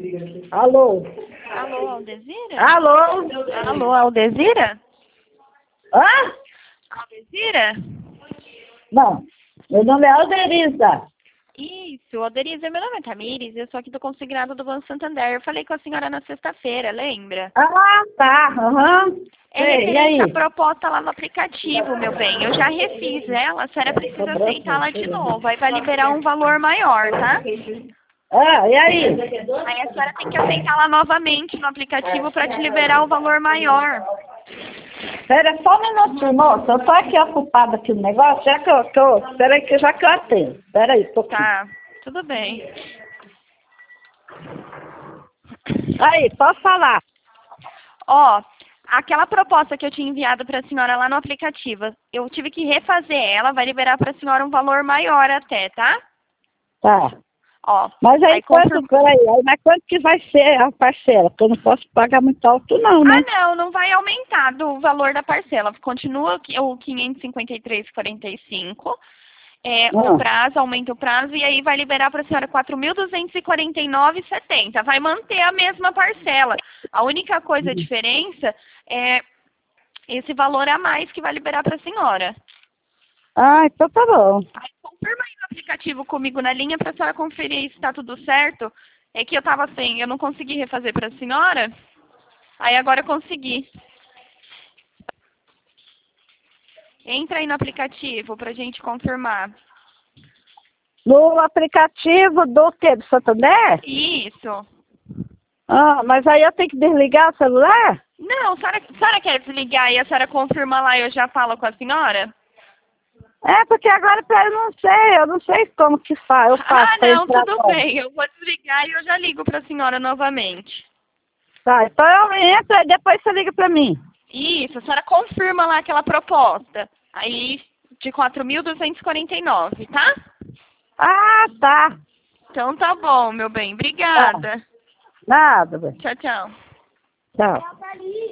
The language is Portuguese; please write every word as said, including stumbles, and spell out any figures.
Alô? Alô, Aldezira? Alô? Alô, Aldezira? Hã? Aldezira? Não, meu nome é Alderiza. Isso, Alderiza, meu nome é Tamires, eu sou aqui do Consignado do Banco Santander. Eu falei com a senhora na sexta-feira, lembra? Ah, tá, aham. É Sei, e referente à aí? proposta lá no aplicativo, meu bem. Eu já refiz ela, a senhora precisa aceitá-la de novo. Aí vai liberar um valor maior, tá? Ah, e aí? Aí a senhora tem que aceitá-la novamente no aplicativo para te liberar o valor maior. Pera só um minutinho, moça. Eu tô aqui ocupada aqui no negócio, já que eu tô... Pera aí, que já que eu atendo. Pera aí, um pouquinho. Tá, tudo bem. Aí, pode falar. Ó, aquela proposta que eu tinha enviado para a senhora lá no aplicativo, eu tive que refazer ela, vai liberar para a senhora um valor maior até, tá? Tá. Ó, Mas aí, aí quanto, confirma... peraí, aí, mas quanto que vai ser a parcela? Porque eu não posso pagar muito alto não, Ah, né? não, não vai aumentar do valor da parcela. Continua o quinhentos e cinquenta e três reais e quarenta e cinco centavos. É, o Ah, prazo, aumenta o prazo e aí vai liberar para a senhora quatro mil duzentos e quarenta e nove reais e setenta centavos. Vai manter a mesma parcela. A única coisa, a diferença é esse valor a mais que vai liberar para a senhora. ah, então tá bom. Aí confirma aí no aplicativo comigo na linha para a senhora conferir se está tudo certo. É que eu estava sem, eu não consegui refazer para a senhora. Aí agora eu consegui. Entra aí no aplicativo pra gente confirmar. No aplicativo do quê? Do Santander? Isso. Ah, mas aí eu tenho que desligar o celular? Não, a senhora, a senhora quer desligar e a senhora confirma lá e eu já falo com a senhora? É, porque agora eu não sei, eu não sei como que faz, eu faço Ah, pra não, entrar tudo agora. bem. Eu vou desligar e eu já ligo pra senhora novamente. Tá, então eu entro e depois você liga pra mim. Isso, a senhora confirma lá aquela proposta. Aí, de quatro mil duzentos e quarenta e nove, tá? Ah, tá. Então tá bom, meu bem. Tá. Obrigada. Nada, velho. Tchau, tchau. Tchau.